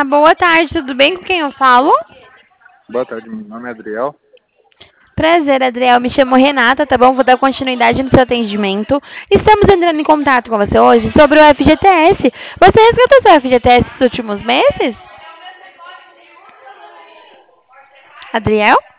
boa tarde, tudo bem? Com quem eu falo? Boa tarde, meu nome é Adriel. Prazer, Adriel. Me chamo Renata, tá bom? Vou dar continuidade no seu atendimento. Estamos entrando em contato com você hoje sobre o FGTS. Você resgatou seu FGTS nos últimos meses? Adriel?